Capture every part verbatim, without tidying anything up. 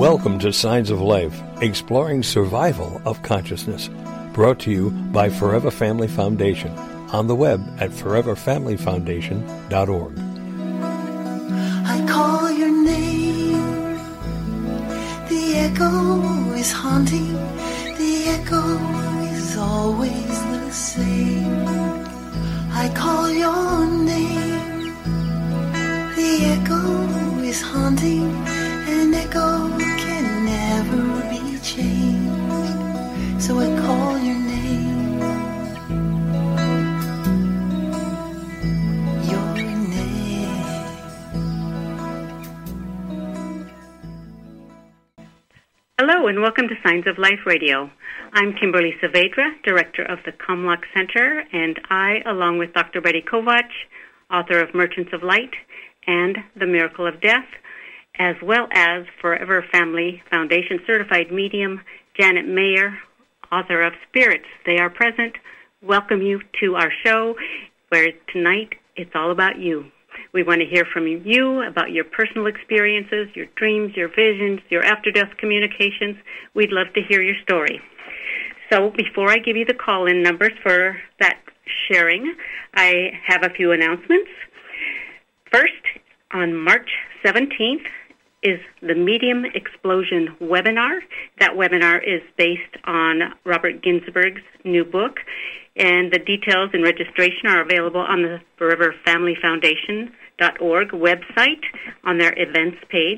Welcome to Signs of Life, exploring survival of consciousness. Brought to you by Forever Family Foundation. On the web at forever family foundation dot org. I call your name. The echo is haunting. The echo is always the same. I call your name. The echo is haunting. An echo can never be changed. So I call your name. Your name. Hello and welcome to Signs of Life Radio. I'm Kimberly Saavedra, Director of the Comlock Center, and I, along with Doctor Betty Kovach, author of Merchants of Light and The Miracle of Death, as well as Forever Family Foundation certified medium Janet Mayer, author of Spirits, They Are Present, welcome you to our show, where tonight it's all about you. We want to hear from you about your personal experiences, your dreams, your visions, your after-death communications. We'd love to hear your story. So before I give you the call-in numbers for that sharing, I have a few announcements. First, on March seventeenth, is the Medium Explosion webinar. That webinar is based on Robert Ginsburg's new book, and the details and registration are available on the Forever Family Foundation dot org website on their events page.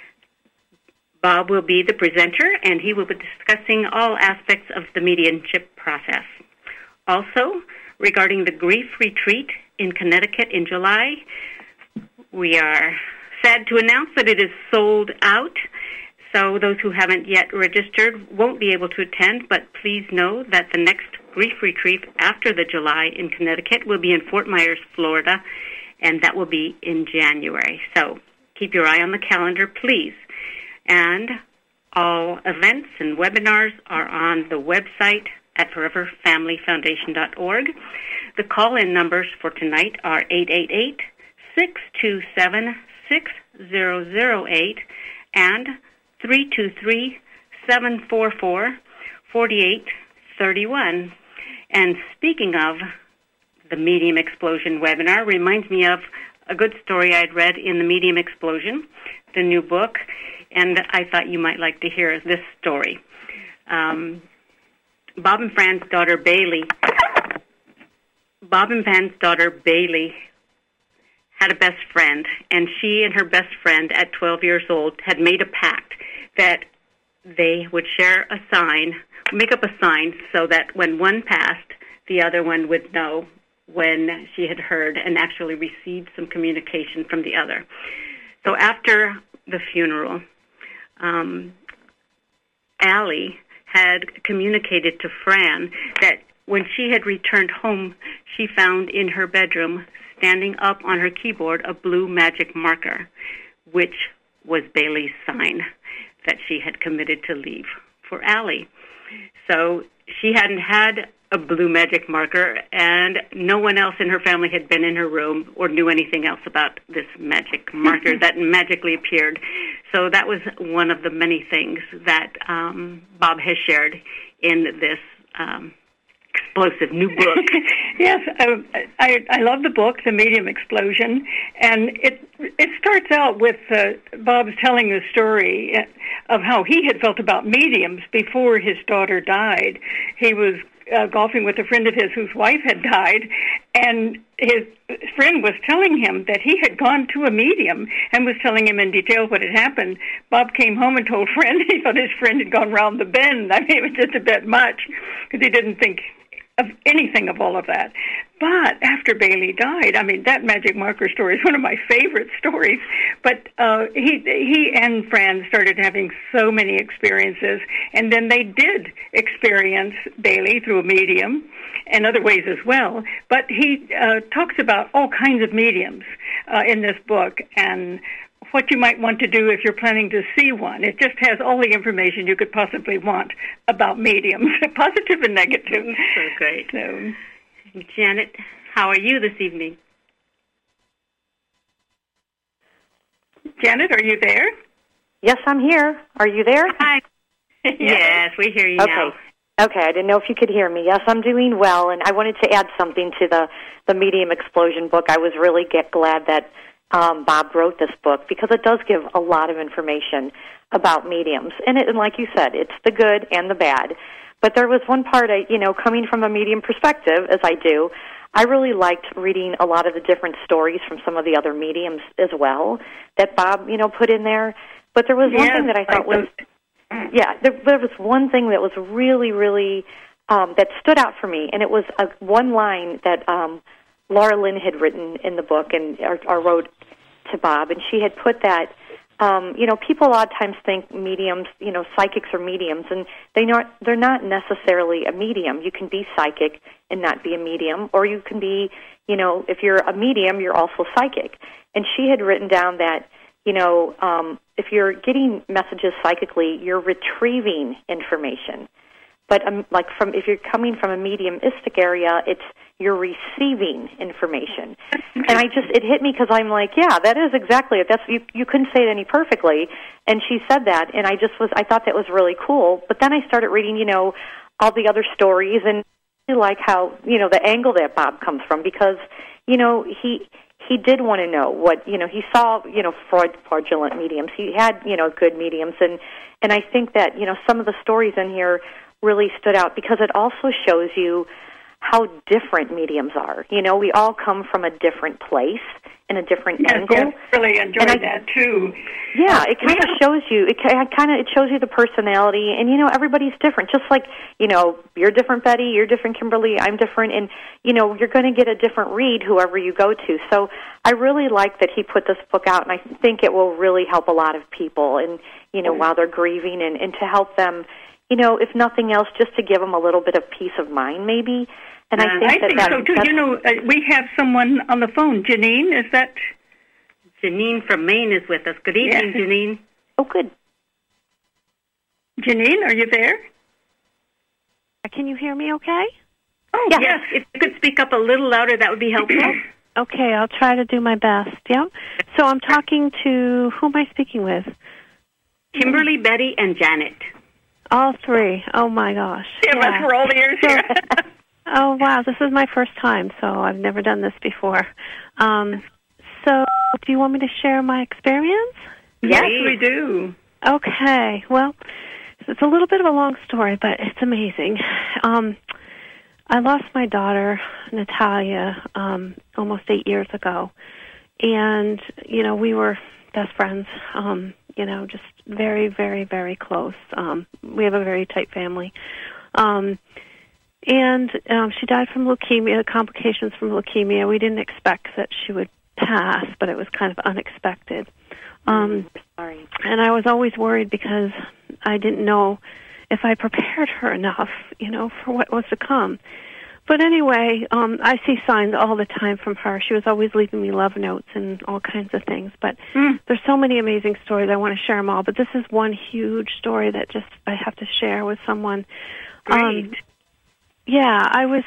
Bob will be the presenter, and he will be discussing all aspects of the mediumship process. Also, regarding the Grief Retreat in Connecticut in July, we are sad to announce that it is sold out, so those who haven't yet registered won't be able to attend, but please know that the next Grief Retreat after the July in Connecticut will be in Fort Myers, Florida, and that will be in January. So keep your eye on the calendar, please. And all events and webinars are on the website at forever family foundation dot org. The call-in numbers for tonight are eight eight eight, six two seven, six zero zero eight and three two three, seven four four, four eight three one. And speaking of the Medium Explosion webinar, reminds me of a good story I'd read in the Medium Explosion, the new book, and I thought you might like to hear this story. Um, Bob and Fran's daughter, Bailey, Bob and Fran's daughter, Bailey, had a best friend, and she and her best friend at twelve years old had made a pact that they would share a sign, make up a sign so that when one passed, the other one would know when she had heard and actually received some communication from the other. So after the funeral, um, Allie had communicated to Fran that when she had returned home, she found in her bedroom, standing up on her keyboard, a blue magic marker, which was Bailey's sign that she had committed to leave for Allie. So she hadn't had a blue magic marker, and no one else in her family had been in her room or knew anything else about this magic marker that magically appeared. So that was one of the many things that um, Bob has shared in this um explosive new book. Yes, I, I I love the book, The Medium Explosion, and it it starts out with uh, Bob's telling the story of how he had felt about mediums before his daughter died. He was uh, golfing with a friend of his whose wife had died, and his friend was telling him that he had gone to a medium and was telling him in detail what had happened. Bob came home and told friend he thought his friend had gone round the bend. I mean, it was just a bit much because he didn't think of anything of all of that. But after Bailey died, I mean, that magic marker story is one of my favorite stories. But uh, he he and Fran started having so many experiences, and then they did experience Bailey through a medium and other ways as well. But he uh, talks about all kinds of mediums uh, in this book, and what you might want to do if you're planning to see one. It just has all the information you could possibly want about mediums, positive and negative. So great. So, Janet, how are you this evening? Janet, are you there? Yes, I'm here. Are you there? Hi. Yes, we hear you okay. now. Okay, I didn't know if you could hear me. Yes, I'm doing well, and I wanted to add something to the, the Medium Explosion book. I was really get glad that um, Bob wrote this book because it does give a lot of information about mediums. And, it, and like you said, it's the good and the bad. But there was one part, I, you know, coming from a medium perspective, as I do, I really liked reading a lot of the different stories from some of the other mediums as well that Bob, you know, put in there. But there was one yes, thing that I thought like was... Yeah, there, there was one thing that was really, really, um, that stood out for me, and it was a, one line that um, Laura Lynn had written in the book and or, or wrote to Bob, and she had put that, um, you know, people a lot of times think mediums, you know, psychics are mediums, and they not, they're not necessarily a medium. You can be psychic and not be a medium, or you can be, you know, if you're a medium, you're also psychic. And she had written down that, you know, um, if you're getting messages psychically, you're retrieving information. But um, like from if you're coming from a mediumistic area, it's you're receiving information. And I just it hit me because I'm like, yeah, that is exactly it. That's you. You couldn't say it any perfectly. And she said that, and I just was I thought that was really cool. But then I started reading, you know, all the other stories, and I like how you know the angle that Bob comes from because you know he. He did want to know what, you know, he saw, you know, fraud, fraudulent mediums. He had, you know, good mediums. And, and I think that, you know, some of the stories in here really stood out because it also shows you how different mediums are. You know, we all come from a different place and a different yes, angle. Yes, really enjoyed I, that, too. Yeah, it kind of shows you, it kind of it shows you the personality. And, you know, everybody's different. Just like, you know, you're different, Betty, you're different, Kimberly, I'm different. And, you know, you're going to get a different read whoever you go to. So I really like that he put this book out, and I think it will really help a lot of people and, you know, while they're grieving and, and to help them, you know, if nothing else, just to give them a little bit of peace of mind maybe. And I think, uh, I that think that, so, too. You know, uh, we have someone on the phone. Janine, is that? Janine from Maine is with us. Good evening, yes. Janine. Oh, good. Janine, are you there? Can you hear me okay? Oh, yes. yes. If you could speak up a little louder, that would be helpful. Okay, I'll try to do my best, yeah? So I'm talking to, who am I speaking with? Kimberly, Betty, and Janet. All three. Oh, my gosh. Yeah, yeah. We're all ears here. Oh, wow, this is my first time, so I've never done this before. Um, so do you want me to share my experience? Yes, we do. Okay, well, it's a little bit of a long story, but it's amazing. Um, I lost my daughter, Natalia, um, almost eight years ago, and, you know, we were best friends, um, you know, just very, very, very close. Um, we have a very tight family. Um And um, she died from leukemia, complications from leukemia. We didn't expect that she would pass, but it was kind of unexpected. Um, Sorry. And I was always worried because I didn't know if I prepared her enough, you know, for what was to come. But anyway, um, I see signs all the time from her. She was always leaving me love notes and all kinds of things. But mm. there's so many amazing stories. I want to share them all. But this is one huge story that just I have to share with someone. Great. Um, Yeah, I was.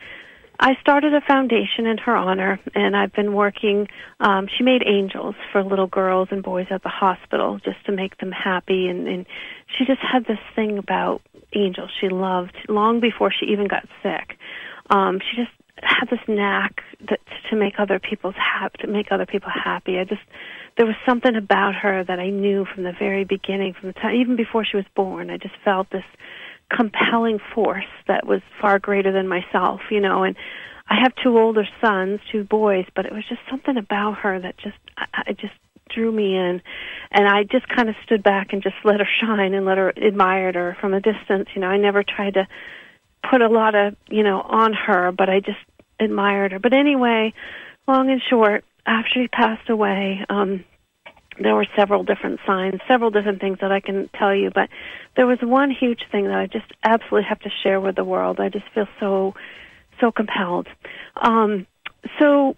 I started a foundation in her honor, and I've been working. Um, she made angels for little girls and boys at the hospital just to make them happy, and, and she just had this thing about angels she loved long before she even got sick. Um, she just had this knack that, to make other people's happy, to make other people happy. I just there was something about her that I knew from the very beginning, from the time even before she was born. I just felt this compelling force that was far greater than myself, you know, and I have two older sons, two boys, but it was just something about her that just, I just drew me in, and I just kind of stood back and just let her shine and let her, admired her from a distance, you know. I never tried to put a lot of, you know, on her, but I just admired her. But anyway, long and short, after she passed away, um, there were several different signs, several different things that I can tell you, but there was one huge thing that I just absolutely have to share with the world. I just feel so, so compelled. Um, so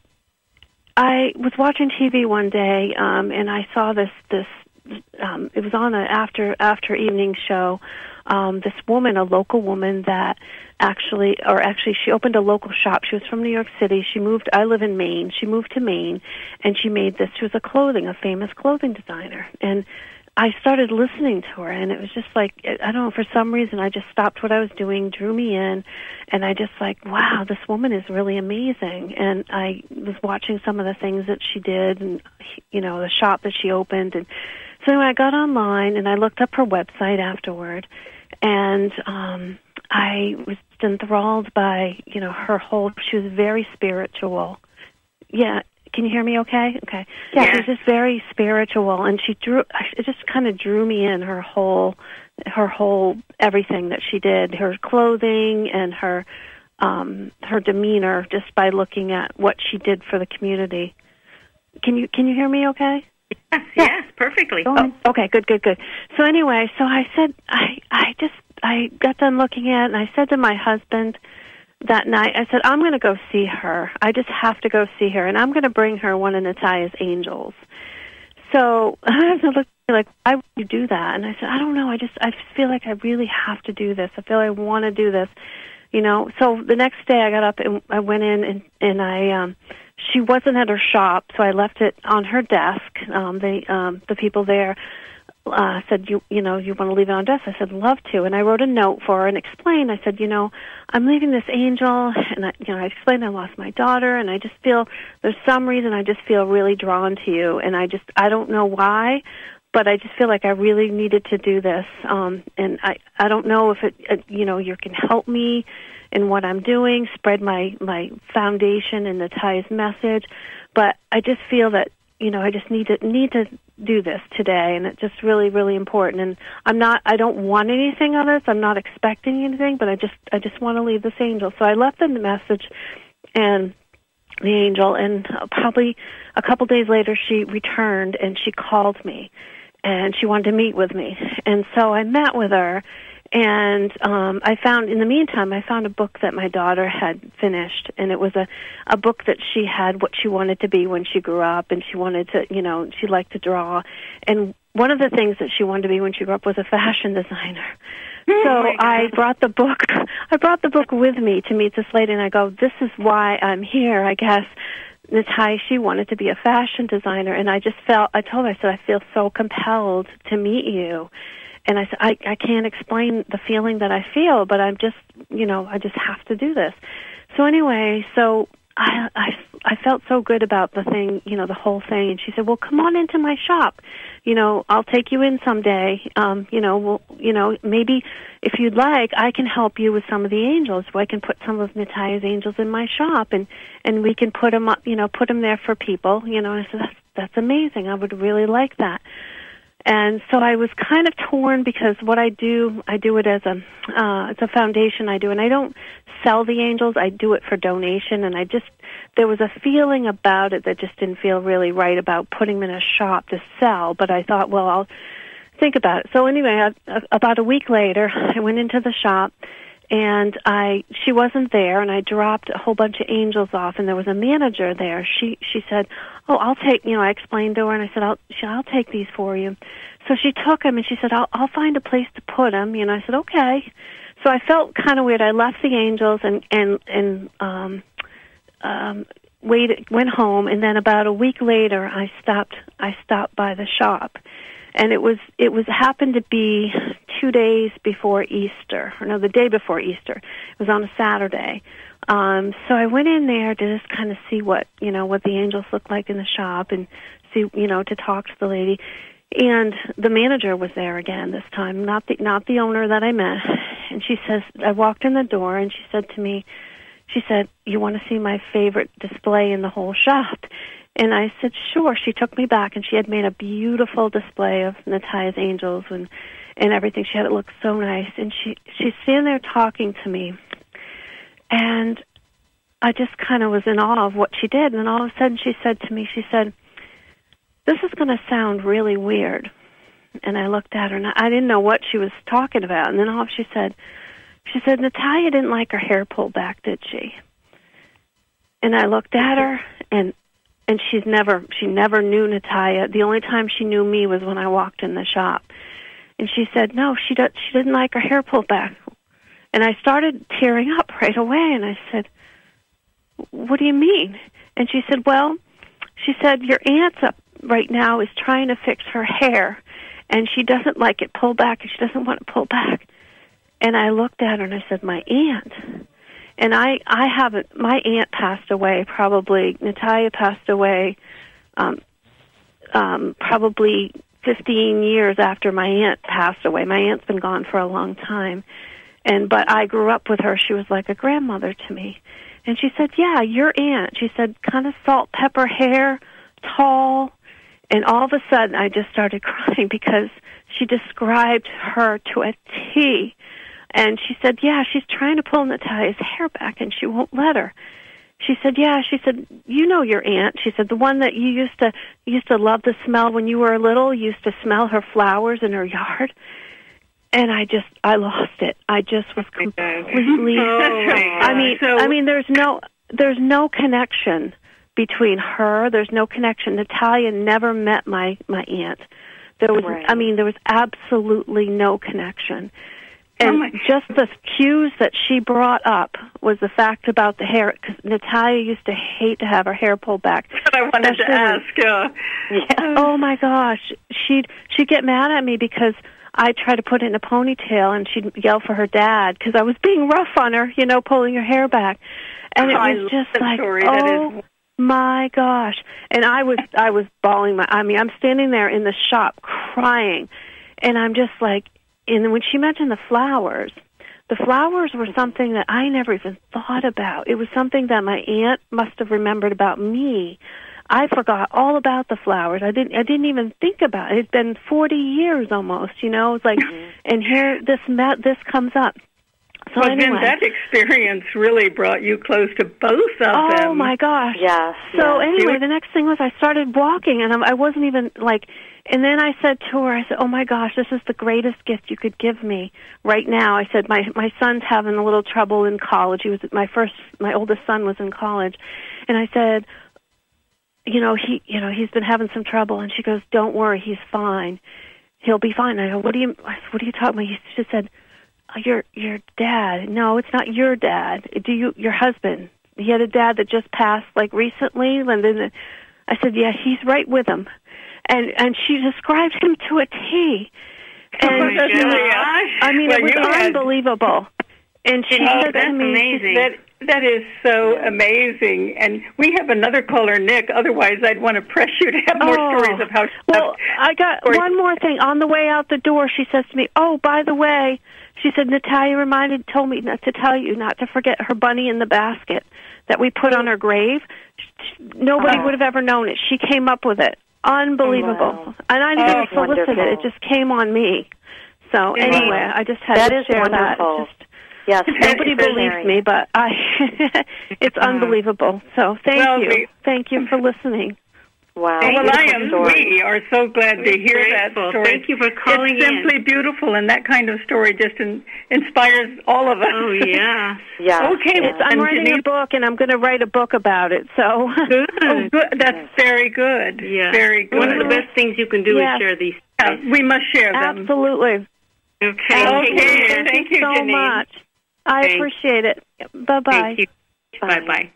I was watching T V one day, um, and I saw this, this, um, it was on an after, after evening show, um, this woman, a local woman that actually, or actually she opened a local shop. She was from New York City. She moved, I live in Maine. She moved to Maine, and she made this. She was a clothing, a famous clothing designer. And I started listening to her, and it was just like, I don't know, for some reason, I just stopped what I was doing, drew me in, and I just like, wow, this woman is really amazing. And I was watching some of the things that she did, and, you know, the shop that she opened. And so anyway, I got online, and I looked up her website afterward, and um, I was enthralled by, you know, her whole, she was very spiritual. Yeah. Can you hear me okay? Okay. Yeah, she was just very spiritual, and she drew, it just kind of drew me in, her whole, her whole, everything that she did, her clothing and her, um, her demeanor, just by looking at what she did for the community. Can you, can you hear me okay? Yes, yes, perfectly. Oh, okay, good, good, good. So anyway, so I said, I, I just, I got done looking at it, and I said to my husband that night, I said, I'm going to go see her. I just have to go see her, and I'm going to bring her one of Natalia's angels. So I was like, why would you do that? And I said, I don't know. I just, I feel like I really have to do this. I feel like I want to do this, you know. So the next day I got up and I went in, and, and I, um, she wasn't at her shop, so I left it on her desk. Um, they, um, the people there Uh, said, you you know, you want to leave it on desk? I said, love to. And I wrote a note for her and explained. I said, you know, I'm leaving this angel, and I, you know, I explained I lost my daughter, and I just feel there's some reason I just feel really drawn to you, and I just I don't know why, but I just feel like I really needed to do this. Um, and I I don't know if it, uh, you know, you can help me in what I'm doing, spread my my foundation and Natalia's message, but I just feel that, you know, I just need to need to do this today, and it's just really, really important. And I'm not, I don't want anything on this. I'm not expecting anything, but I just, I just want to leave this angel. So I left them the message and the angel, and probably a couple days later, she returned and she called me, and she wanted to meet with me. And so I met with her. And um, I found, in the meantime, I found a book that my daughter had finished, and it was a, a book that she had what she wanted to be when she grew up, and she wanted to, you know, she liked to draw. And one of the things that she wanted to be when she grew up was a fashion designer. Oh so I brought the book, I brought the book with me to meet this lady, and I go, this is why I'm here, I guess. Natalia, she wanted to be a fashion designer, and I just felt, I told her, I said, I feel so compelled to meet you. And I said, I, I can't explain the feeling that I feel, but I'm just, you know, I just have to do this. So anyway, so I, I, I felt so good about the thing, you know, the whole thing. And she said, well, come on into my shop. You know, I'll take you in someday. Um, you know, well, you know, maybe if you'd like, I can help you with some of the angels. So I can put some of Natalia's angels in my shop, and, and we can put them up, you know, put them there for people. You know, and I said, that's, that's amazing. I would really like that. And so I was kind of torn, because what I do, I do it as a, uh, it's a foundation I do, and I don't sell the angels, I do it for donation, and I just, there was a feeling about it that just didn't feel really right about putting them in a shop to sell, but I thought, well, I'll think about it. So anyway, I, about a week later, I went into the shop, and I, she wasn't there, and I dropped a whole bunch of angels off, and there was a manager there. She, she said, oh, I'll take, you know, I explained to her, and I said, I'll, she, I'll take these for you. So she took them, and she said, I'll, I'll find a place to put them. You know, I said, okay. So I felt kind of weird. I left the angels and, and, and, um, um, waited, went home, and then about a week later, I stopped, I stopped by the shop. And it was, it was, happened to be two days before Easter, or no, the day before Easter. It was on a Saturday. Um, so I went in there to just kind of see what, you know, what the angels looked like in the shop, and see, you know, to talk to the lady. And the manager was there again this time, not the, not the owner that I met. And she says, I walked in the door, and she said to me, she said, you want to see my favorite display in the whole shop? And I said, sure. She took me back, and she had made a beautiful display of Natalia's angels and, and everything. She had it look so nice. And she, she's sitting there talking to me, and I just kind of was in awe of what she did. And then all of a sudden she said to me, she said, this is going to sound really weird. And I looked at her, and I didn't know what she was talking about. And then all she said, she said, Natalia didn't like her hair pulled back, did she? And I looked at her, and And she's never, she never knew Natalia. The only time she knew me was when I walked in the shop. And she said, no, she, do, she didn't like her hair pulled back. And I started tearing up right away, and I said, what do you mean? And she said, well, she said, your aunt's up right now is trying to fix her hair, and she doesn't like it pulled back, and she doesn't want it pulled back. And I looked at her and I said, my aunt. And I, I haven't, my aunt passed away probably, Natalia passed away um, um, probably fifteen years after my aunt passed away. My aunt's been gone for a long time. And, but I grew up with her. She was like a grandmother to me. And she said, yeah, your aunt. She said, kind of salt, pepper hair, tall. And all of a sudden, I just started crying because she described her to a T. And she said, yeah, she's trying to pull Natalia's hair back, and she won't let her. She said, yeah, she said, you know your aunt. She said, the one that you used to you used to love the smell when you were little, you used to smell her flowers in her yard. And I just, I lost it. I just was completely, oh, I mean, so, I mean, there's no, there's no connection between her. There's no connection. Natalia never met my, my aunt. There was, right. I mean, there was absolutely no connection. And oh just the cues that she brought up was the fact about the hair, because Natalia used to hate to have her hair pulled back. But I wanted to ask. Uh, yeah. Oh, my gosh. She'd, she'd get mad at me because I tried to put it in a ponytail, and she'd yell for her dad because I was being rough on her, you know, pulling her hair back. And it I was just that like, story. oh, That is... my gosh. And I was, I was bawling my, I mean, I'm standing there in the shop crying, and I'm just like, and when she mentioned the flowers, the flowers were something that I never even thought about. It was something that my aunt must have remembered about me. I forgot all about the flowers. I didn't. I didn't even think about it. It's been forty years almost. You know, it's like, mm-hmm. and here this met, this comes up. So well, anyway, then that experience really brought you close to both of oh, them. Oh my gosh! Yes. So yes. anyway, the next thing was I started walking, and I wasn't even like. And then I said to her, I said, "Oh my gosh, this is the greatest gift you could give me right now." I said, "My my son's having a little trouble in college. He was my first, my oldest son was in college," and I said, "You know, he, you know, he's been having some trouble." And she goes, "Don't worry, he's fine. He'll be fine." I go, "What do you, what are you talking about?" She said, "Your your dad." No, it's not your dad. Do you your husband? He had a dad that just passed like recently, and then I said, "Yeah, he's right with him." And and she described him to a T. And oh my she, gosh. I mean, well, it was had... unbelievable. And she oh, said that's to me, amazing. That, that is so yeah. amazing. And we have another caller, Nick. Otherwise, I'd want to press you to have more oh, stories of how... Well, I got stories. One more thing. On the way out the door, she says to me, "Oh, by the way," she said, "Natalia reminded, told me not to tell you not to forget her bunny in the basket that we put on her grave. Nobody oh. would have ever known it. She came up with it. Unbelievable." Wow. And I didn't oh, solicit wonderful. it. It just came on me. So anyway, I just had that to is share wonderful. that. Just, yes, nobody believes me, but I it's uh-huh. unbelievable. So thank well, you. We, thank you for listening. Wow. Well, I am, we are so glad We're to hear grateful. that story. Thank you for calling It's simply in. beautiful, and that kind of story just in, inspires all of us. Oh, yeah. yeah. Okay. It's, I'm and writing Janine, a book, and I'm going to write a book about it. So good. Oh, good. That's very good. Yeah. Very good. One of the best things you can do yeah. is share these Yeah, we must share them. Absolutely. Okay. Absolutely. Okay. Thank, Thank you you, so Janine. much. I Thanks. appreciate it. Bye-bye. Thank you. Bye-bye.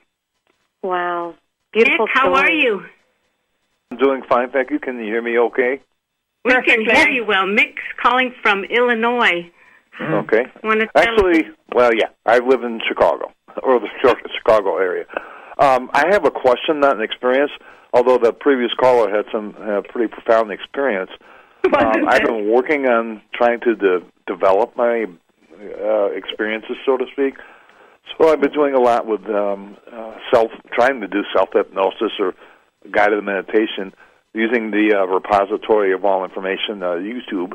Wow. Beautiful Nick, how story. are you? I'm doing fine, thank you. Can you hear me okay? We Perfectly. can hear you well. Mick's calling from Illinois. Okay. Want to tell Actually, well, yeah, I live in Chicago, or the Chicago area. Um, I have a question, not an experience, although the previous caller had some uh, pretty profound experience. Um, I've been working on trying to de- develop my uh, experiences, so to speak. So I've been doing a lot with um, uh, self, trying to do self-hypnosis or guided meditation using the uh, repository of all information, uh, YouTube.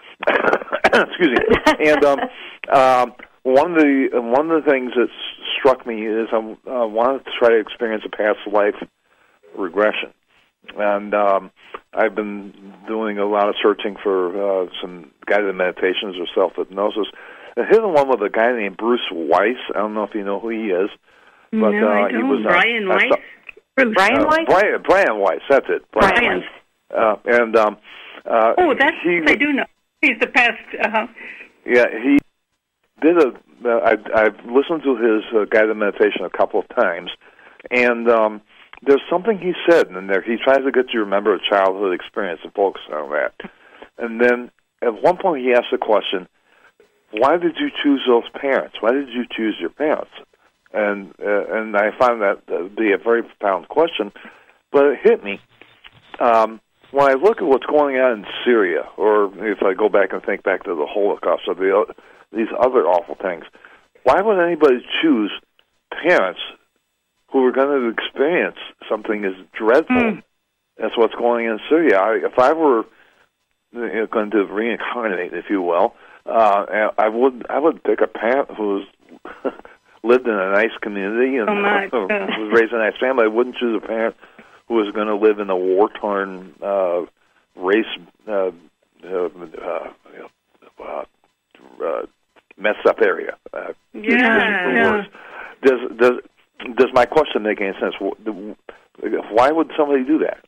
Excuse me. And um, um, one of the one of the things that struck me is I uh, wanted to try to experience a past life regression, and um, I've been doing a lot of searching for uh, some guided meditations or self-hypnosis. I hit on one with a guy named Bruce Weiss. I don't know if you know who he is, but no, uh, I don't. he was Brian uh, Weiss. Brian uh, Weiss? Brian, Brian Weiss, that's it. Brian. Brian. Weiss. Uh, and um, uh, oh, that's he, I do know. He's the past. Uh-huh. Yeah, he did a. Uh, I, I've listened to his uh, guided meditation a couple of times, and um, there's something he said in there. He tries to get you to remember a childhood experience and focus on that. And then at one point he asked the question, why did you choose those parents? Why did you choose your parents? And uh, and I found that to be a very profound question, but it hit me. Um, when I look at what's going on in Syria, or if I go back and think back to the Holocaust or the, uh, these other awful things, why would anybody choose parents who are going to experience something as dreadful mm. as what's going on in Syria? I, if I were you know, going to reincarnate, if you will, uh, I would I would pick a parent who was lived in a nice community and oh uh, was raised in a nice family. I wouldn't choose a parent who was going to live in a war-torn, uh, race, uh, uh, uh, uh, uh, messed-up area. Uh, yeah. yeah. Does does does my question make any sense? Why would somebody do that?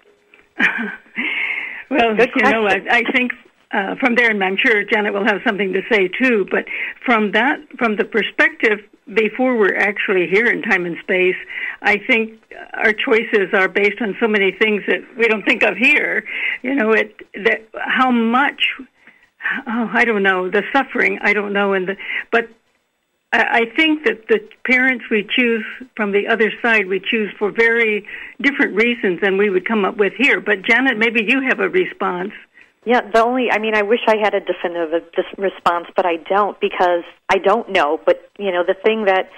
Well, you know, I, I think uh, from there, and I'm sure Janet will have something to say too. But from that, from the perspective before we're actually here in time and space, I think our choices are based on so many things that we don't think of here. You know, it that how much. Oh, I don't know the suffering. I don't know, and the but. I think that the parents we choose from the other side, we choose for very different reasons than we would come up with here. But, Janet, maybe you have a response. Yeah, the only, I mean, I wish I had a definitive response, but I don't because I don't know. But, you know, the thing that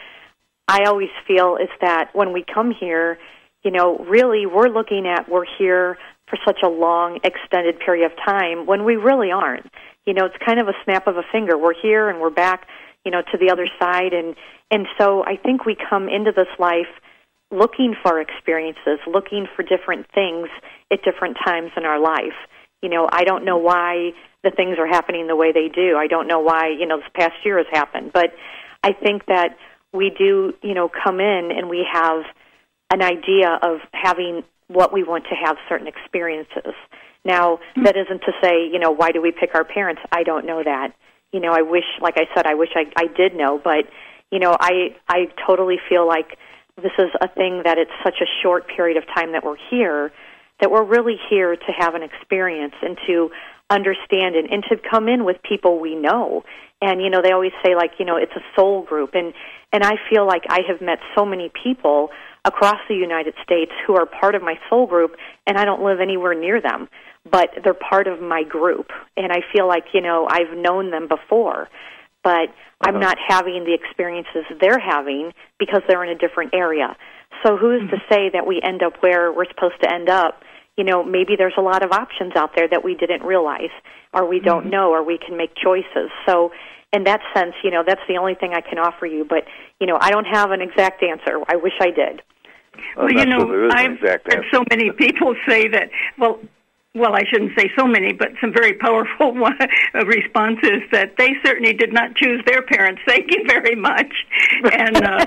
I always feel is that when we come here, you know, really we're looking at we're here for such a long, extended period of time when we really aren't. You know, it's kind of a snap of a finger. We're here and we're back, you know, to the other side. And, and so I think we come into this life looking for experiences, looking for different things at different times in our life. You know, I don't know why the things are happening the way they do. I don't know why, you know, this past year has happened. But I think that we do, you know, come in and we have an idea of having what we want to have certain experiences. Now, that isn't to say, you know, why do we pick our parents? I don't know that. You know, I wish, like I said, I wish I, I did know, but, you know, I I totally feel like this is a thing that it's such a short period of time that we're here, that we're really here to have an experience and to understand and, and to come in with people we know. And, you know, they always say, like, you know, it's a soul group. And, and I feel like I have met so many people across the United States who are part of my soul group, and I don't live anywhere near them. But they're part of my group, and I feel like, you know, I've known them before, but uh-huh. I'm not having the experiences they're having because they're in a different area. So who's mm-hmm. to say that we end up where we're supposed to end up? You know, maybe there's a lot of options out there that we didn't realize, or we don't mm-hmm. know, or we can make choices. So in that sense, you know, that's the only thing I can offer you. But, you know, I don't have an exact answer. I wish I did. Well, well you know, I've heard so many people say that, well, Well, I shouldn't say so many, but some very powerful one, uh, responses that they certainly did not choose their parents. Thank you very much. And uh,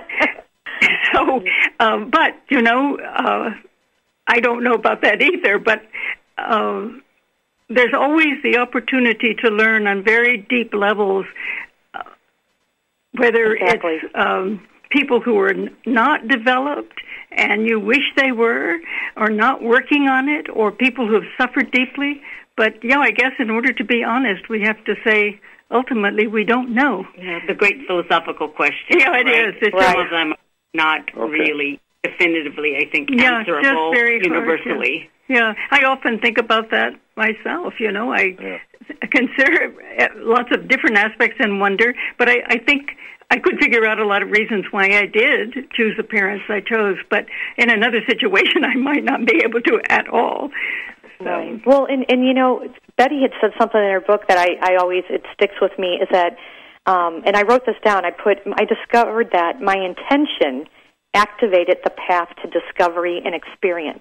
so, um, but, you know, uh, I don't know about that either, but uh, there's always the opportunity to learn on very deep levels, uh, whether exactly. it's um, people who are n- not developed and you wish they were, or not working on it, or people who have suffered deeply. But, yeah, I guess in order to be honest, we have to say, ultimately, we don't know. Yeah, the great philosophical question. Yeah, it right? is. It's Some right. of them are not okay. really definitively, I think, yeah, answerable just very universally. Hard, yeah. yeah, I often think about that myself, you know. I yeah. consider lots of different aspects and wonder, but I, I think I could figure out a lot of reasons why I did choose the parents I chose, but in another situation I might not be able to at all. So. Right. Well, and, and, you know, Betty had said something in her book that I, I always, it sticks with me, is that, um, and I wrote this down, I put, I discovered that my intention activated the path to discovery and experience.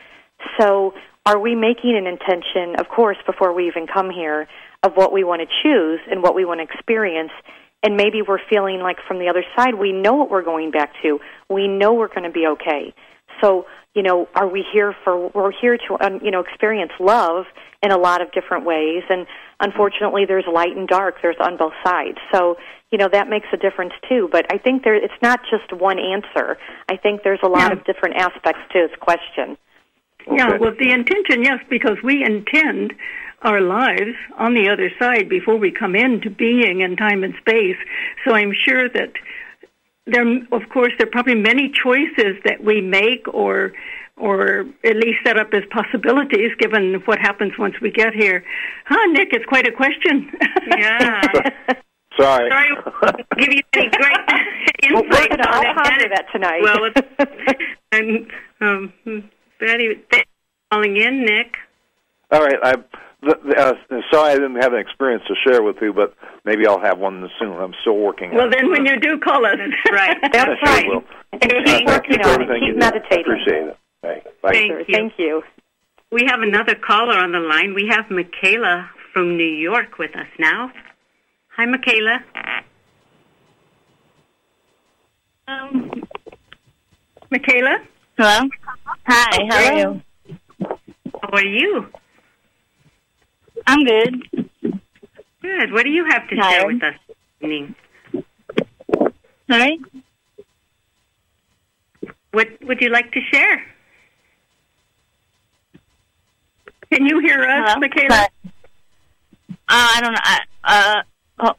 So are we making an intention, of course, before we even come here, of what we want to choose and what we want to experience? And maybe we're feeling like from the other side, we know what we're going back to. We know we're going to be okay. So, you know, are we here for, we're here to, um, you know, experience love in a lot of different ways. And unfortunately, there's light and dark. There's on both sides. So, you know, that makes a difference too. But I think there, it's not just one answer. I think there's a lot yeah. of different aspects to this question. Okay. Yeah, well, the intention, yes, because we intend our lives on the other side before we come into being in time and space. So I'm sure that there, of course, there are probably many choices that we make or or at least set up as possibilities given what happens once we get here. Huh, Nick, it's quite a question. Yeah. Sorry. Sorry, I'll give you any great Well, we're insight going to on all it. ponder that tonight. Well, it's, and, um, Betty, thanks for calling in, Nick. All right. I, the, the, uh, sorry I didn't have an experience to share with you, but maybe I'll have one soon. I'm still working Well, on it. then when you do, call us. That's right. That's I right. sure will. And keep Thank working you for on it. everything you Keep do. meditating. Appreciate it. Bye. Bye. Thank Sure. you. Thank you. We have another caller on the line. We have Michaela from New York with us now. Hi, Michaela. Um, Michaela? hello? Hi, how are you? How are you? I'm good. Good. What do you have to Hi. share with us this evening? Sorry? What would you like to share? Can you hear us, Hello? Michaela? Sorry. Uh, I don't know. I, uh, oh,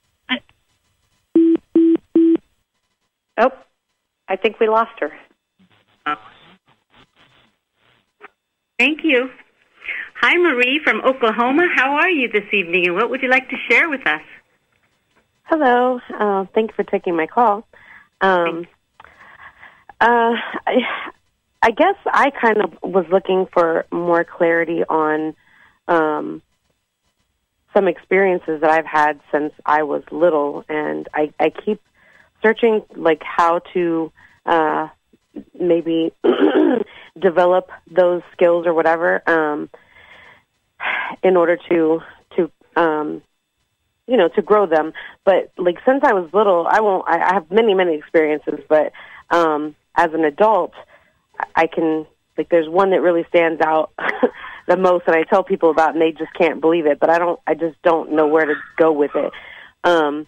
Oh, I think we lost her. Oh. Thank you. Hi, Marie from Oklahoma. How are you this evening, and what would you like to share with us? Hello. Uh, thank you for taking my call. Um, uh, I, I guess I kind of was looking for more clarity on um, some experiences that I've had since I was little, and I, I keep searching, like, how to uh, maybe develop those skills or whatever um, in order to to um, you know to grow them. But like since I was little, I won't. I, I have many many experiences, but um, as an adult, I can like there's one that really stands out the most, and I tell people about, and they just can't believe it. But I don't. I just don't know where to go with it. Um,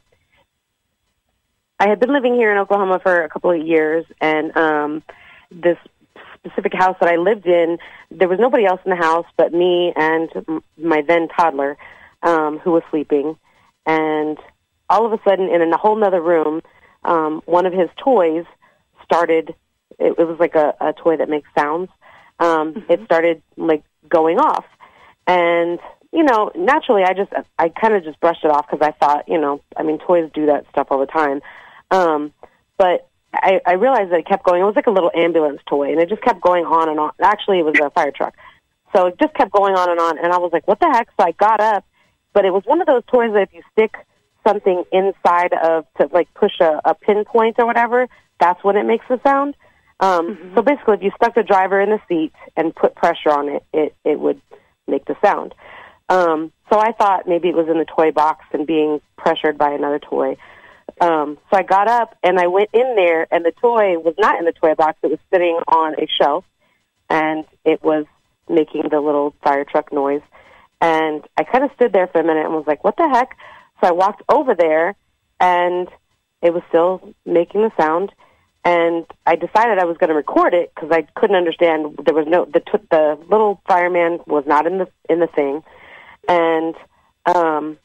I had been living here in Oklahoma for a couple of years, and um, this specific house that I lived in, there was nobody else in the house but me and m- my then toddler, um, who was sleeping. And all of a sudden, in a whole other room, um, one of his toys started. It, it was like a, a toy that makes sounds. Um, mm-hmm. It started like going off, and you know, naturally, I just I kind of just brushed it off because I thought, you know, I mean, toys do that stuff all the time. Um, but I, I realized that it kept going. It was like a little ambulance toy, and it just kept going on and on. Actually, it was a fire truck. So it just kept going on and on, and I was like, what the heck? So I got up, but it was one of those toys that if you stick something inside of, to like push a, a pinpoint or whatever, that's when it makes the sound. Um, mm-hmm. So basically, if you stuck the driver in the seat and put pressure on it, it, it would make the sound. Um, so I thought maybe it was in the toy box and being pressured by another toy. Um, so I got up and I went in there, and the toy was not in the toy box. It was sitting on a shelf, and it was making the little fire truck noise. And I kind of stood there for a minute and was like, what the heck? So I walked over there, and it was still making the sound. And I decided I was going to record it because I couldn't understand. There was no the t- the little fireman was not in the in the thing, and um,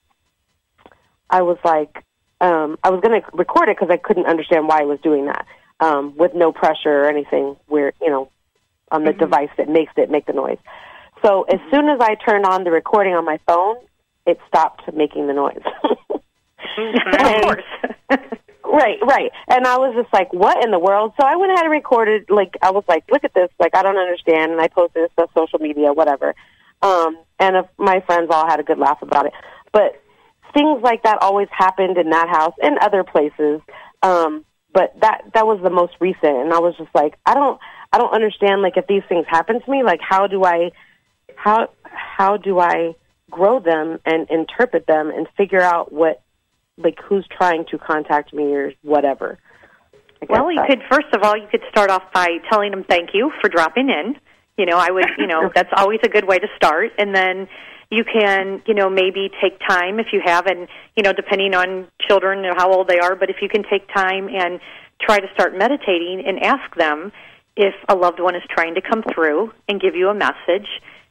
I was like, um, I was going to record it because I couldn't understand why I was doing that um, with no pressure or anything. Where you know, on the mm-hmm. device that makes it make the noise. So as soon as I turned on the recording on my phone, it stopped making the noise. Of course. Right, right. And I was just like, what in the world? So I went ahead and recorded, like, I was like, look at this, like, I don't understand, and I posted this on social media, whatever. Um, and if my friends all had a good laugh about it. But things like that always happened in that house and other places. Um, but that that was the most recent, and I was just like, I don't I don't understand, like, if these things happen to me, like, how do I how how do I grow them and interpret them and figure out what, like, who's trying to contact me or whatever. Well, you could, first of all, you could start off by telling them thank you for dropping in. You know, I would, you know, that's always a good way to start. And then you can, you know, maybe take time if you have, and, you know, depending on children and how old they are, but if you can take time and try to start meditating and ask them if a loved one is trying to come through and give you a message,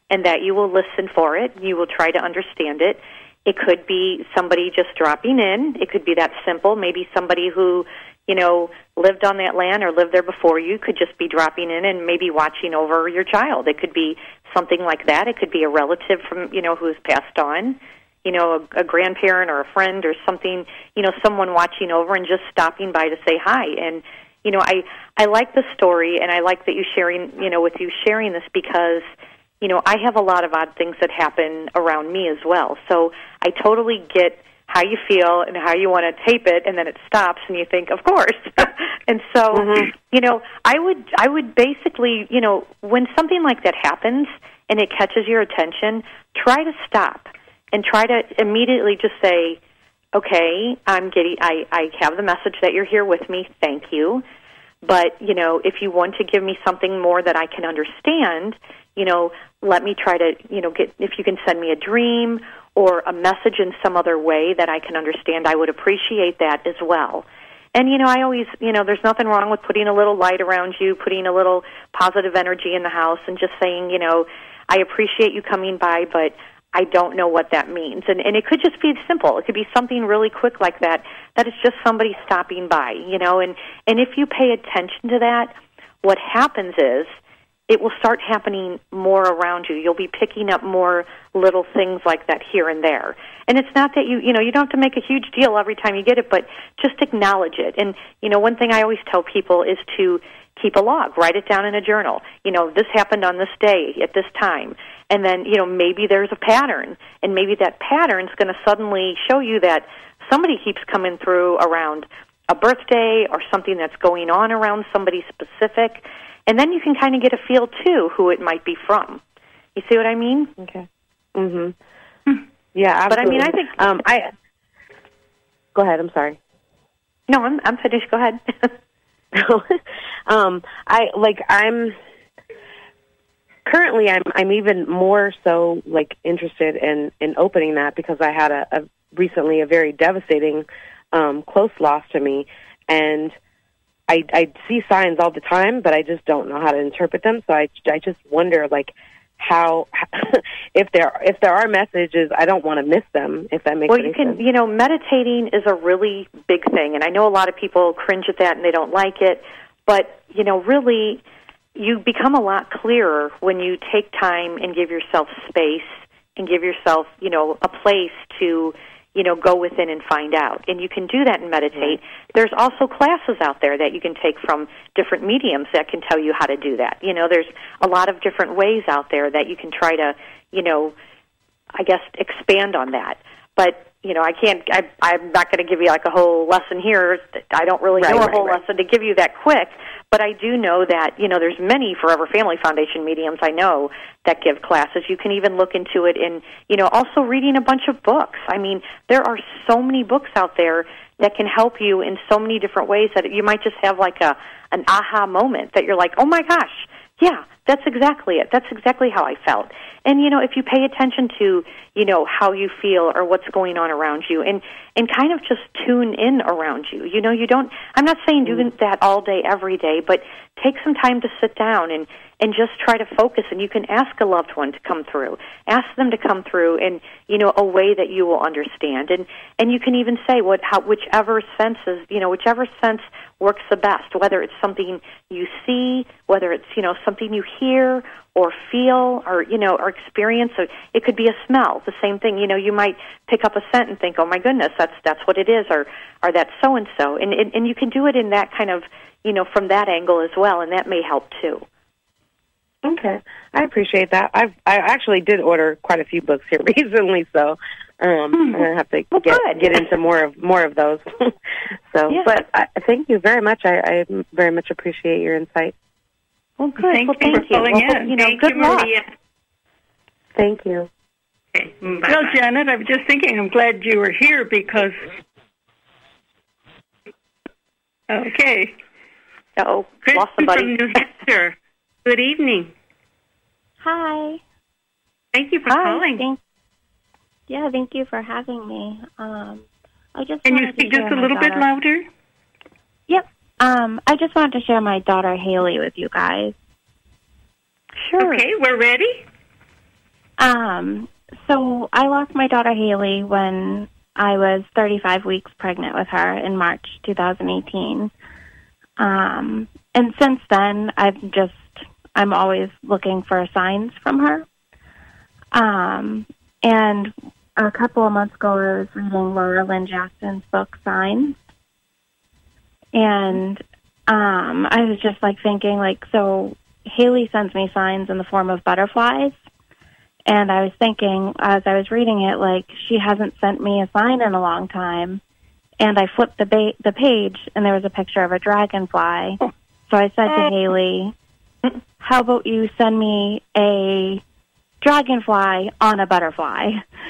and that you will listen for it. You will try to understand it. It could be somebody just dropping in. It could be that simple. Maybe somebody who, you know, lived on that land or lived there before you could just be dropping in and maybe watching over your child. It could be something like that. It could be a relative from, you know, who's passed on, you know, a, a grandparent or a friend or something, you know, someone watching over and just stopping by to say hi. And, you know, I, I like the story, and I like that you sharing, you know, with you sharing this because, you know, I have a lot of odd things that happen around me as well. So I totally get how you feel and how you want to tape it, and then it stops, and you think, of course. And so, mm-hmm. you know, I would, I would basically, you know, when something like that happens and it catches your attention, try to stop and try to immediately just say, okay, I'm getting, I, I have the message that you're here with me. Thank you. But, you know, if you want to give me something more that I can understand, you know, let me try to, you know, get, if you can send me a dream or a message in some other way that I can understand, I would appreciate that as well. And, you know, I always, you know, there's nothing wrong with putting a little light around you, putting a little positive energy in the house, and just saying, you know, I appreciate you coming by, but I don't know what that means. And, and it could just be simple. It could be something really quick like that, that it's just somebody stopping by, you know. And, and if you pay attention to that, what happens is it will start happening more around you. You'll be picking up more little things like that here and there. And it's not that you, you know, you don't have to make a huge deal every time you get it, but just acknowledge it. And, you know, one thing I always tell people is to keep a log, write it down in a journal. You know, this happened on this day at this time. And then, you know, maybe there's a pattern, and maybe that pattern's going to suddenly show you that somebody keeps coming through around a birthday or something that's going on around somebody specific. And then you can kind of get a feel, too, who it might be from. You see what I mean? Okay. Mm-hmm. Yeah, absolutely. But, I mean, I think... Um, I Go ahead, I'm sorry. No, I'm, I'm finished. Go ahead. um, I, like, I'm... Currently, I'm I'm even more so, like, interested in, in opening that because I had a, a recently a very devastating um, close loss to me, and I, I see signs all the time, but I just don't know how to interpret them. So I, I just wonder, like, how if there if there are messages, I don't want to miss them. If that makes well, any you can sense. you know meditating is a really big thing, and I know a lot of people cringe at that and they don't like it, but you know really you become a lot clearer when you take time and give yourself space and give yourself you know a place to you know, go within and find out. And you can do that and meditate. Mm-hmm. There's also classes out there that you can take from different mediums that can tell you how to do that. You know, there's a lot of different ways out there that you can try to, you know, I guess expand on that. But, you know, I can't, I, I'm not going to give you like a whole lesson here. I don't really right, know a right, whole right. lesson to give you that quick. But I do know that, you know, there's many Forever Family Foundation mediums I know that give classes. You can even look into it in, you know, also reading a bunch of books. I mean, there are so many books out there that can help you in so many different ways that you might just have like a an aha moment that you're like, oh my gosh, yeah, that's exactly it. That's exactly how I felt. And, you know, if you pay attention to, you know, how you feel or what's going on around you and, and kind of just tune in around you. You know, you don't, I'm not saying do that all day, every day, but take some time to sit down and, and just try to focus. And you can ask a loved one to come through. Ask them to come through in, you know, a way that you will understand. And, and you can even say what, how, whichever sense is, you know, whichever sense works the best, whether it's something you see, whether it's, you know, something you hear or feel or, you know, or experience. Or it could be a smell, the same thing. You know, you might pick up a scent and think, oh, my goodness, that's that's what it is, or, or that's so-and-so. And, and, and you can do it in that kind of, you know, from that angle as well, and that may help too. Okay. I appreciate that. I've, I actually did order quite a few books here recently, so um, I'm going to have to well, get, good. get into more of more of those. so, yeah. But I, thank you very much. I, I very much appreciate your insight. Well, good. Thank well, you thank for you. calling well, in. You know, Thank good you, luck. Maria. Thank you. Okay. Well, Janet, I was just thinking, I'm glad you were here because... Okay. Uh-oh, Kristen lost somebody. from New Hampshire. Good evening. Hi. Thank you for Hi. calling. Thank, yeah, thank you for having me. Um, I just Can you wanted speak to just share a little my bit daughter. louder? Yep. Um, I just wanted to share my daughter Haley with you guys. Sure. Okay, we're ready. Um, so I lost my daughter Haley when I was thirty-five weeks pregnant with her in March two thousand eighteen. Um, and since then, I've just, I'm always looking for signs from her. Um, and a couple of months ago, I was reading Laura Lynn Jackson's book, Signs. And um, I was just, like, thinking, like, so Haley sends me signs in the form of butterflies. And I was thinking, as I was reading it, like, she hasn't sent me a sign in a long time. And I flipped the ba- the page, and there was a picture of a dragonfly. So I said to Haley, how about you send me a dragonfly on a butterfly?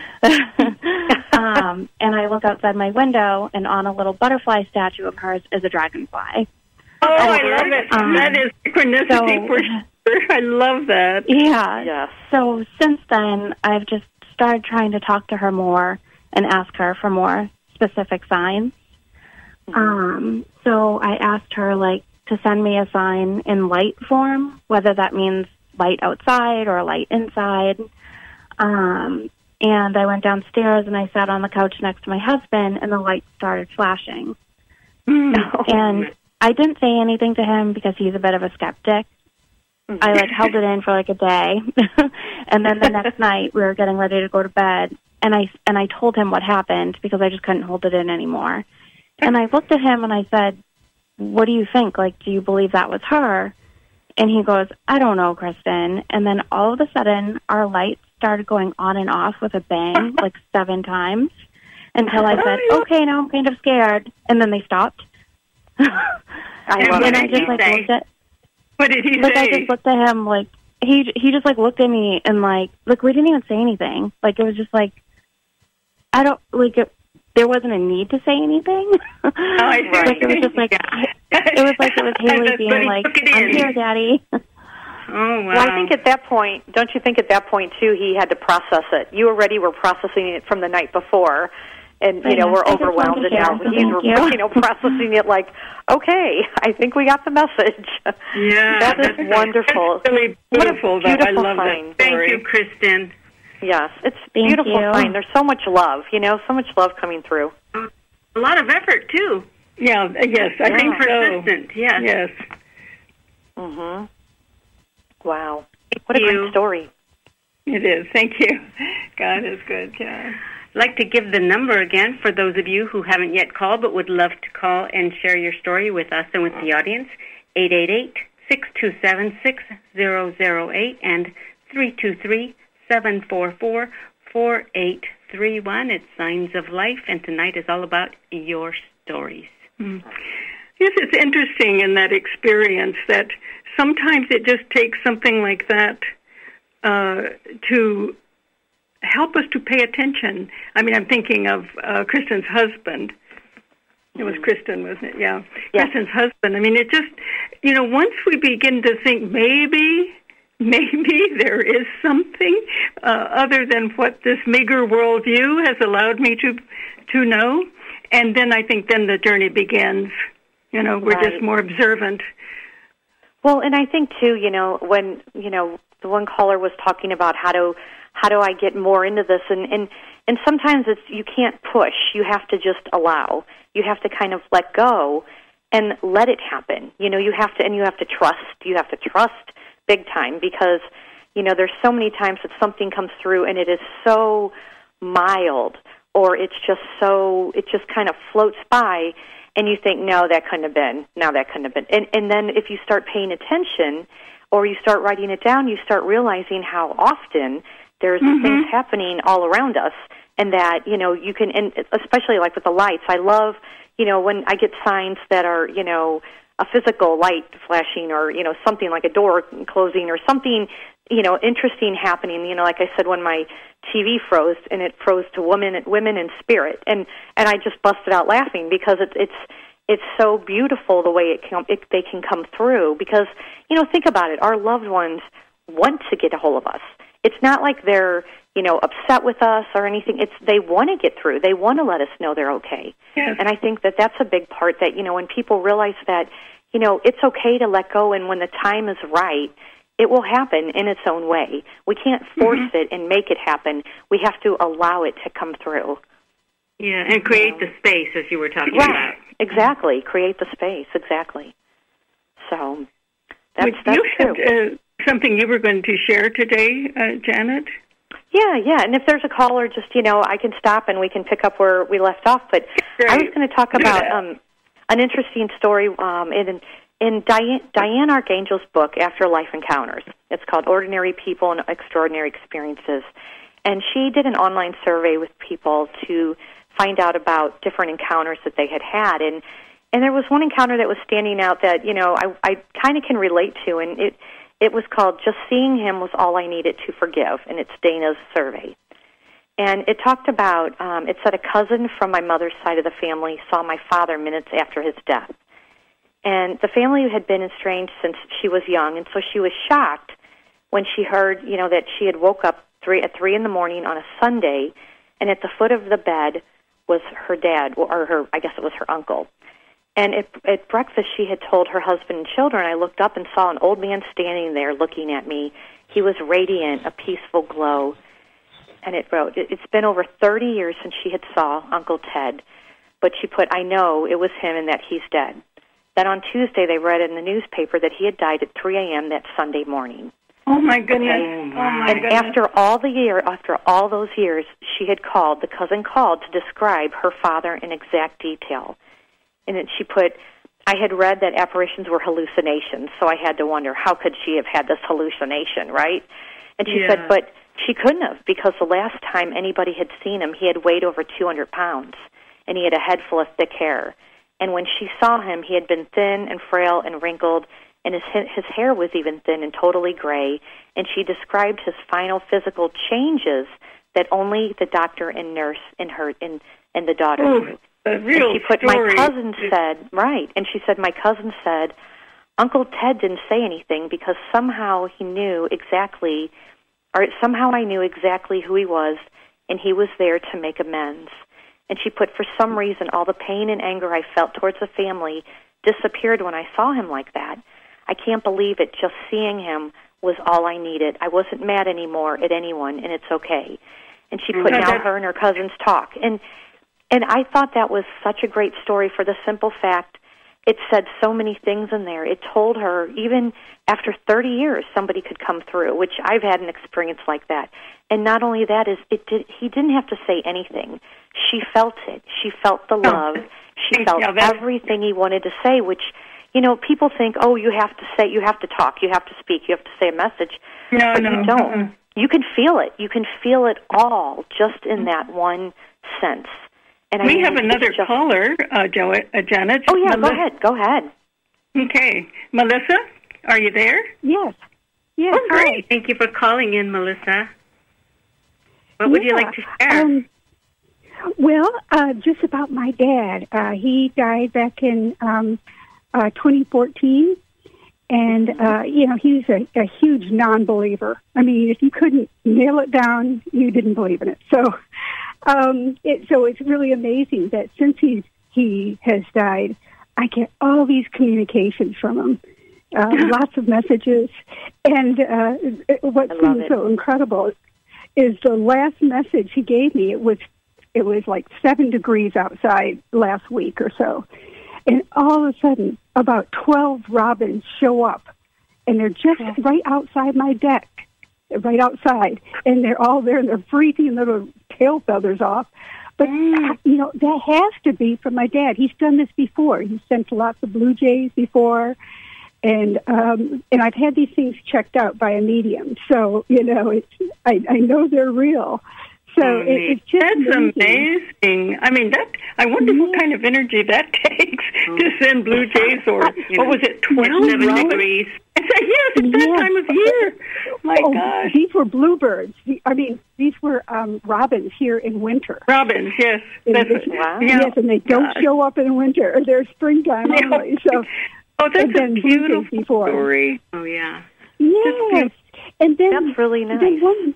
um, and I look outside my window, and on a little butterfly statue of hers is a dragonfly. Oh, I love it. Um, that is synchronicity so, for sure. I love that. Yeah. Yes. So since then, I've just started trying to talk to her more and ask her for more specific signs. Mm-hmm. Um, so I asked her, like, to send me a sign in light form, whether that means light outside or light inside. Um, and I went downstairs and I sat on the couch next to my husband, and the lights started flashing. Mm-hmm. And I didn't say anything to him because he's a bit of a skeptic. Mm-hmm. I, like, held it in for, like, a day. And then the next night, we were getting ready to go to bed, and I, and I told him what happened because I just couldn't hold it in anymore. And I looked at him and I said, what do you think? Like, do you believe that was her? And he goes, I don't know, Kristen. And then all of a sudden, our lights started going on and off with a bang, like seven times, until I said, okay, now I'm kind of scared. And then they stopped. I love and it. I just, like, looked at, what did he like, say? I just looked at him, like, he, he just, like, looked at me and, like, like, we didn't even say anything. Like, it was just, like, I don't, like, it, there wasn't a need to say anything. Oh, I see. Like, it was just like, it was like it was Haley being like, I'm here, Daddy. Oh, wow. Well, I think at that point, don't you think at that point, too, he had to process it? You already were processing it from the night before, and, you know, yeah, we're overwhelmed, and now so he's, you. you know, processing it like, okay, I think we got the message. Yeah. That is wonderful. That's really beautiful, though. I love that. Thank you, Kristen. Yes, it's Thank beautiful you. sign. There's so much love, you know, so much love coming through. A lot of effort, too. Yeah, yes, I yeah. think so. Persistent, yes. Yes. Mm-hmm. Wow. What Thank a you. great story. It is. Thank you. God is good, yeah. I'd like to give the number again for those of you who haven't yet called but would love to call and share your story with us and with the audience. eight eight eight, six two seven, six zero zero eight and three two three, seven four four, four eight three one. It's Signs of Life, and tonight is all about your stories. Mm. Yes, it's interesting in that experience that sometimes it just takes something like that uh, to help us to pay attention. I mean, I'm thinking of uh, Kristen's husband. It was Kristen, wasn't it? Yeah. yeah. Kristen's husband. I mean, it just, you know, once we begin to think maybe, maybe there is something uh, other than what this meager worldview has allowed me to to know, and then I think then the journey begins. You know, we're right. just more observant. Well, and I think, too, you know, when, you know, the one caller was talking about how to, how do I get more into this, and, and, and sometimes it's, you can't push. You have to just allow. You have to kind of let go and let it happen. You know, you have to, and you have to trust. You have to trust big time because, you know, there's so many times that something comes through and it is so mild, or it's just so, it just kind of floats by, and you think, no, that couldn't have been. No, that couldn't have been. And, and then if you start paying attention or you start writing it down, you start realizing how often there's mm-hmm. things happening all around us, and that, you know, you can, and especially like with the lights, I love, you know, when I get signs that are, you know, a physical light flashing, or, you know, something like a door closing, or something, you know, interesting happening. You know, like I said, when my T V froze, and it froze to women, women in spirit, and and I just busted out laughing because it, it's it's so beautiful the way it can it, they can come through. Because, you know, think about it, our loved ones want to get a hold of us. It's not like they're, you know, upset with us or anything. It's they want to get through. They want to let us know they're okay. Yes. And I think that that's a big part, that, you know, when people realize that, you know, it's okay to let go, and when the time is right, it will happen in its own way. We can't force mm-hmm. it and make it happen. We have to allow it to come through. Yeah, and create the space, as you were talking right. about. Exactly, create the space, exactly. So, that's, Would that's you true. had uh, something you were going to share today, uh, Janet? Yeah, yeah, and if there's a caller, just, you know, I can stop and we can pick up where we left off. But Great. I was going to talk about um, an interesting story um, in in Diane, Diane Archangel's book, Afterlife Encounters. It's called Ordinary People and Extraordinary Experiences. And she did an online survey with people to find out about different encounters that they had had. And, and there was one encounter that was standing out that, you know, I, I kind of can relate to, and it It was called Just Seeing Him Was All I Needed to Forgive, and it's Dana's survey. And it talked about, um, it said a cousin from my mother's side of the family saw my father minutes after his death. And the family had been estranged since she was young, and so she was shocked when she heard, you know, that she had woke up three at three in the morning on a Sunday, and at the foot of the bed was her dad, or her, I guess it was her uncle. And at, at breakfast, she had told her husband and children, I looked up and saw an old man standing there looking at me. He was radiant, a peaceful glow. And it wrote, it's been over thirty years since she had saw Uncle Ted, but she put, I know it was him and that he's dead. Then on Tuesday, they read in the newspaper that he had died at three a.m. that Sunday morning. Oh, my goodness. Okay. Oh, my and goodness. after all the year, after all those years, she had called, the cousin called to describe her father in exact detail. And then she put, I had read that apparitions were hallucinations, so I had to wonder, how could she have had this hallucination, right? And she yeah. said, but she couldn't have, because the last time anybody had seen him, he had weighed over two hundred pounds, and he had a head full of thick hair. And when she saw him, he had been thin and frail and wrinkled, and his his hair was even thin and totally gray. And she described his final physical changes that only the doctor and nurse and her and, and the daughter Ooh. knew. A real and she put, story. my cousin said, right, and she said, my cousin said, Uncle Ted didn't say anything because somehow he knew exactly, or somehow I knew exactly who he was, and he was there to make amends. And she put, for some reason, all the pain and anger I felt towards the family disappeared when I saw him like that. I can't believe it. Just seeing him was all I needed. I wasn't mad anymore at anyone, and it's okay. And she put, now her and her cousins talk. And And I thought that was such a great story for the simple fact it said so many things in there. It told her even after thirty years somebody could come through, which I've had an experience like that. And not only that, is it did, he didn't have to say anything. She felt it. She felt the love. She felt yeah, everything he wanted to say, which, you know, people think, oh, you have to say, you have to talk, you have to speak, you have to say a message. No, but no. you don't. Uh-uh. You can feel it. You can feel it all just in that one sense. And we I mean, have another just, caller, uh, jo- uh, Janet. Oh, yeah, Melissa. go ahead. Go ahead. Okay. Melissa, are you there? Yes. Yes. Oh, great. Hi. Thank you for calling in, Melissa. What would yeah. you like to share? Um, well, uh, just about my dad. Uh, he died back in um, uh, twenty fourteen. And, uh, you know, he's a, a huge non-believer. I mean, if you couldn't nail it down, you didn't believe in it. So, um, it, so it's really amazing that since he, he has died, I get all these communications from him, uh, lots of messages. And uh, what seems it. so incredible is the last message he gave me, it was, it was like seven degrees outside last week or so. And all of a sudden, about twelve robins show up, and they're just right outside my deck, right outside, and they're all there, and they're freaking little tail feathers off. But, mm. you know, that has to be from my dad. He's done this before. He's sent lots of blue jays before, and um, and I've had these things checked out by a medium. So, you know, it's I, I know they're real. So it, it's just That's amazing. amazing. I mean, that I wonder yeah. what kind of energy that takes mm. to send blue jays or, you what know, was it, twelve degrees? I said, yes, it's that yes. time of year. My oh, gosh. These were bluebirds. I mean, these were um, robins here in winter. Robins, yes. That's That's wow. yeah. Yes, and they don't gosh. show up in winter. They're springtime Yeah. only. So, oh, that's and a then beautiful before. story. Oh, yeah. Yes. And then, That's really nice. Then one,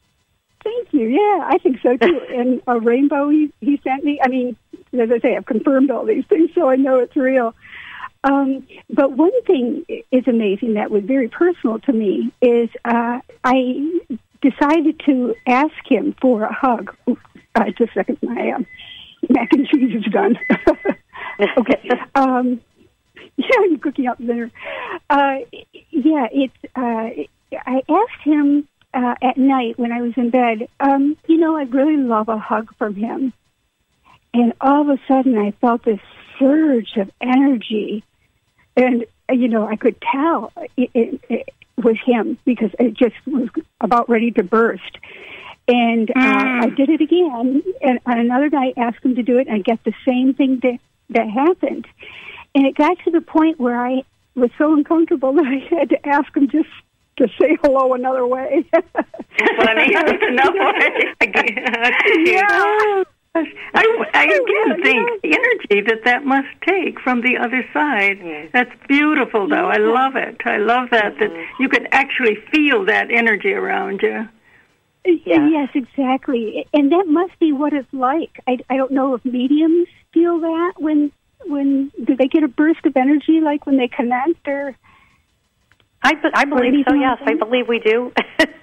thank you. Yeah, I think so, too. And a rainbow he, he sent me. I mean, as I say, I've confirmed all these things, so I know it's real. Um, but one thing is amazing that was very personal to me is uh, I decided to ask him for a hug. Oops, uh, just a second, my um, mac and cheese is done. Okay. Um, yeah, I'm cooking up dinner. Uh, yeah, it's. Uh, I asked him uh, at night when I was in bed. Um, you know, I really love a hug from him, and all of a sudden, I felt this surge of energy, and you know, I could tell it, it, it was him because it just was about ready to burst. And uh, mm. I did it again, and on another night, asked him to do it, and I get the same thing that that happened. And it got to the point where I was so uncomfortable that I had to ask him just to say hello another way. Funny, another way. Yeah. I, I again think the energy that that must take from the other side. That's beautiful, though. I love it. I love that, that you can actually feel that energy around you. Yeah. Yes, exactly. And that must be what it's like. I, I don't know if mediums feel that when when do they get a burst of energy like when they connect or I, I believe so, yes. I believe we do.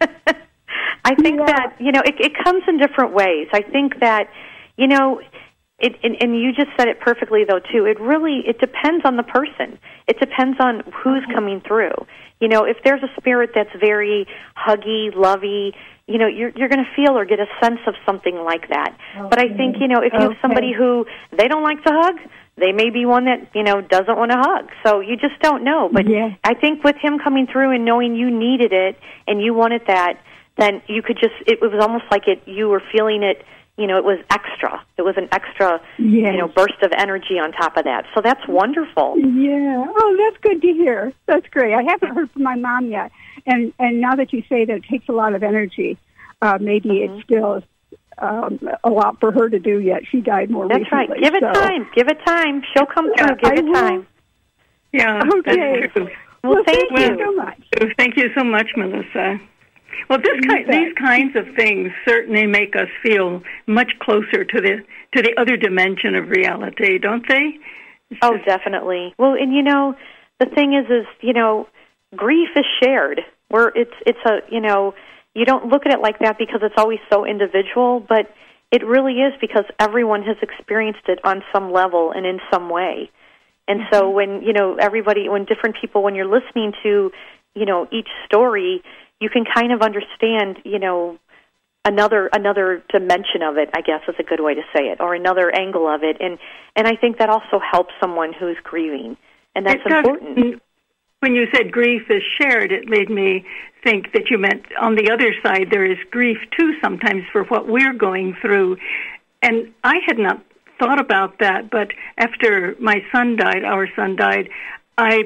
I think yeah. that, you know, it, it comes in different ways. I think that, you know, it, and, and you just said it perfectly, though, too. It really, it depends on the person. It depends on who's okay. coming through. You know, if there's a spirit that's very huggy, lovey, you know, you're you're going to feel or get a sense of something like that. Okay. But I think, you know, if you okay. have somebody who they don't like to hug, they may be one that, you know, doesn't want to hug. So you just don't know. But yeah. I think with him coming through and knowing you needed it and you wanted that, then you could just, it was almost like it. You were feeling it, you know, it was extra. It was an extra, yes. you know, burst of energy on top of that. So that's wonderful. Yeah. Oh, that's good to hear. That's great. I haven't heard from my mom yet. And and now that you say that it takes a lot of energy, uh, maybe mm-hmm. it's still um, a lot for her to do yet. She died more that's recently. That's right. Give it so. time. Give it time. She'll come yeah, through. Give I it will. time. Yeah, okay. that's true. Well, well thank, thank you so much. Thank you so much, Melissa. Well, this ki- these kinds of things certainly make us feel much closer to the to the other dimension of reality, don't they? It's oh, just... definitely. Well, and you know, the thing is, is you know, grief is shared. Where it's it's a you know, you don't look at it like that because it's always so individual, but it really is because everyone has experienced it on some level and in some way. And mm-hmm. so when you know everybody, when different people, when you're listening to, you know, each story, you can kind of understand, you know, another another dimension of it, I guess is a good way to say it, or another angle of it. And, and I think that also helps someone who's grieving, and that's it important. Does, when you said grief is shared, it made me think that you meant on the other side there is grief, too, sometimes for what we're going through. And I had not thought about that, but after my son died, our son died, I...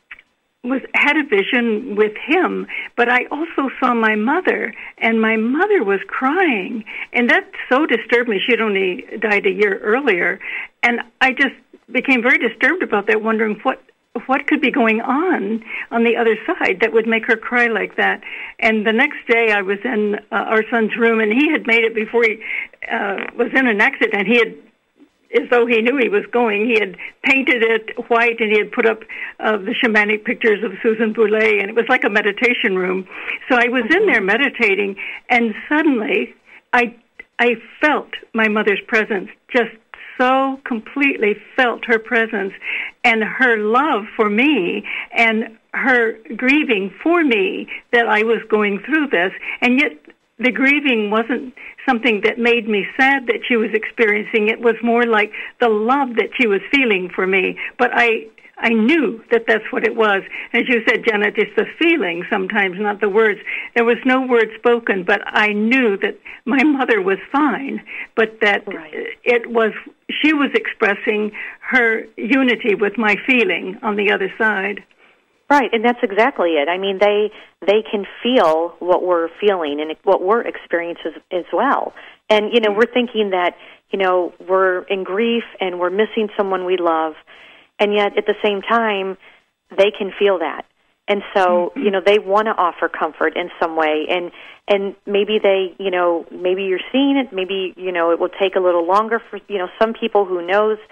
was had a vision with him, but I also saw my mother, and my mother was crying, and that so disturbed me. She had only died a year earlier, and I just became very disturbed about that, wondering what what could be going on on the other side that would make her cry like that. And the next day I was in uh, our son's room, and he had made it before he uh, was in an accident. He had as though he knew he was going. He had painted it white, and he had put up uh, the shamanic pictures of Susan Boulay, and it was like a meditation room. So I was in there meditating, and suddenly I I felt my mother's presence, just so completely felt her presence, and her love for me, and her grieving for me that I was going through this. And yet the grieving wasn't something that made me sad that she was experiencing. It was more like the love that she was feeling for me. But I I knew that that's what it was. As you said, Janet, it's the feeling sometimes, not the words. There was no word spoken, but I knew that my mother was fine, but that right. it was, she was expressing her unity with my feeling on the other side. Right, and that's exactly it. I mean, they they can feel what we're feeling and what we're experiencing as, as well. And, you know, we're thinking that, you know, we're in grief and we're missing someone we love, and yet at the same time, they can feel that. And so, mm-hmm. you know, they want to offer comfort in some way. And and maybe they, you know, maybe you're seeing it, maybe, you know, it will take a little longer for, you know, some people, who knows.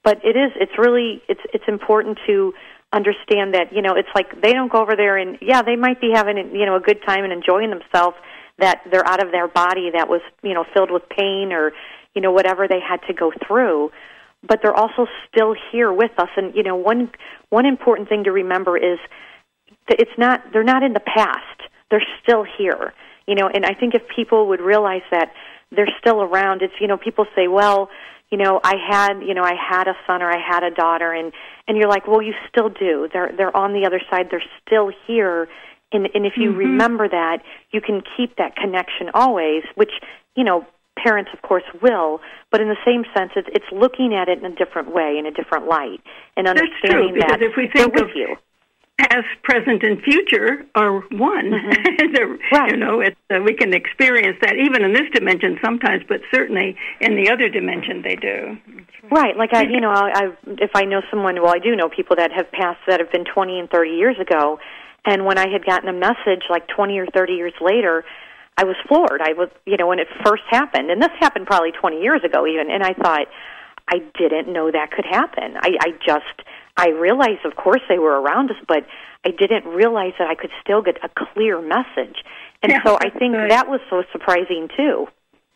but it is, it's really, it's it's important to understand that, you know, it's like they don't go over there and, yeah, they might be having, you know, a good time and enjoying themselves, that they're out of their body that was, you know, filled with pain or, you know, whatever they had to go through. But they're also still here with us. And, you know, one one important thing to remember is that it's not, they're not in the past. They're still here. You know, and I think if people would realize that they're still around, it's, you know, people say, well, you know, I had, you know, I had a son or I had a daughter, and, and you're like, well, you still do. They're they're on the other side. They're still here. And, and if you mm-hmm. remember that, you can keep that connection always, which, you know, parents, of course, will, but in the same sense, it's, it's looking at it in a different way, in a different light, and understanding That's true, because that if we think they're of with you. Past, present, and future are one. Mm-hmm. Right. You know, it's, uh, we can experience that even in this dimension sometimes, but certainly in the other dimension they do. Right. Like I, you know, I, I, if I know someone, well, I do know people that have passed that have been twenty and thirty years ago, and when I had gotten a message like twenty or thirty years later, I was floored. I was, you know, when it first happened, and this happened probably twenty years ago even, and I thought, I didn't know that could happen. I, I just, I realized, of course, they were around us, but I didn't realize that I could still get a clear message. And yeah, so I think good. that was so surprising, too.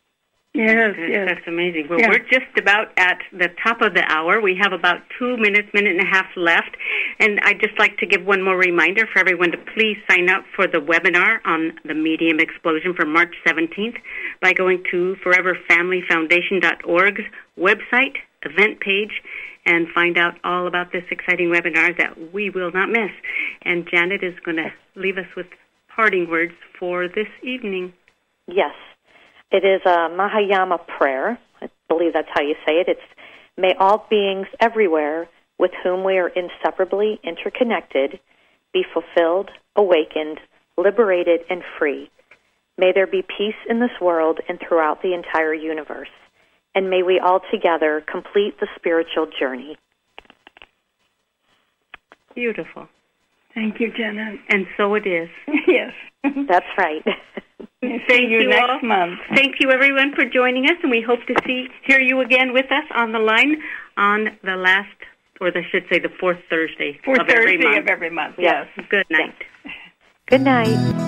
Yes, that's, yes. That's amazing. Well, yeah. we're just about at the top of the hour. We have about two minutes, minute and a half left. And I'd just like to give one more reminder for everyone to please sign up for the webinar on the medium explosion for March seventeenth by going to forever family foundation dot org's website, event page, and find out all about this exciting webinar that we will not miss. And Janet is going to leave us with parting words for this evening. Yes. It is a Mahayama prayer. I believe that's how you say it. It's, may all beings everywhere with whom we are inseparably interconnected be fulfilled, awakened, liberated, and free. May there be peace in this world and throughout the entire universe. And may we all together complete the spiritual journey. Beautiful. Thank you, Janet. And so it is. Yes. That's right. Thank see you, you next all. month. Thank you, everyone, for joining us, and we hope to see hear you again with us on the line on the last, or I should say the fourth Thursday fourth of Thursday every month. of every month, yes. Good night. Good night.